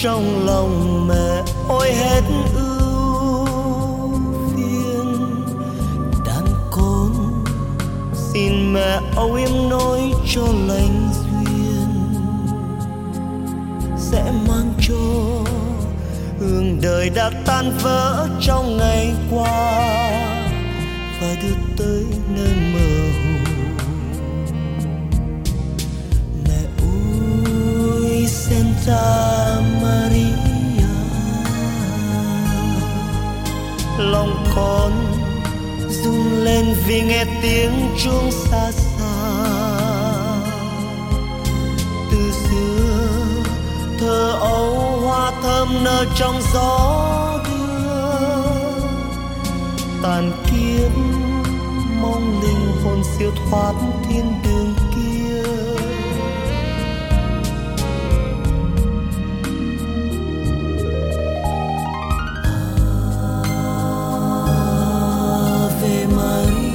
trong lòng mẹ ôi hết ưu phiền. Đàn con xin mẹ âu yếm nói cho lành duyên, sẽ mang cho hương đời đã tan vỡ trong ngày qua và đưa tới nơi mơ hồ. Mẹ ơi Santa Maria, lòng con rung lên vì nghe tiếng chuông xa xa. Từ xưa thơ ấu hoa thơm nở trong gió đưa, tàn kiếp mong linh hồn siêu thoát thiên đường kia. Ave Maria,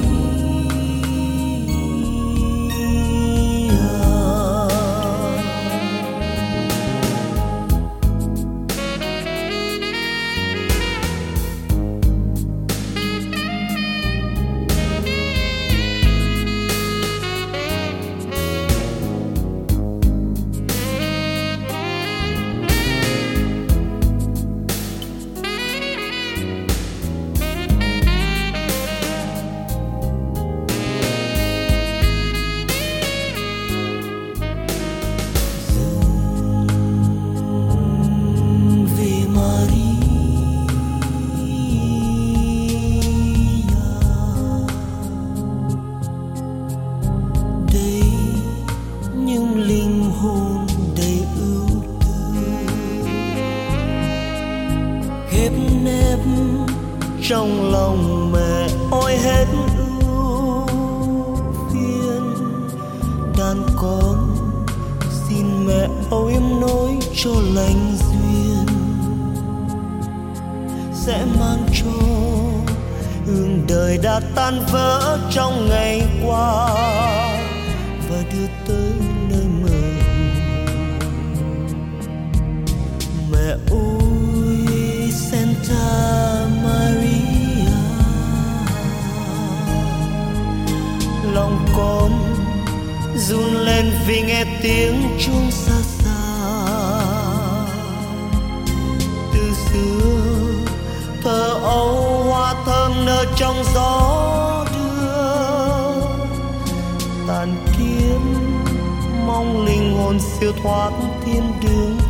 trong lòng mẹ ôi hết ưu phiền. Đàn con xin mẹ âu yếm nói cho lành duyên, sẽ mang cho hương đời đã tan vỡ trong ngày qua và đưa tới nơi mơ hồ. Mẹ ơi Santa Maria, lòng con run lên vì nghe tiếng chuông xa xa. Từ xưa thơ ấu hoa thơm nở trong gió đưa, tàn kiếm mong linh hồn siêu thoát thiên đường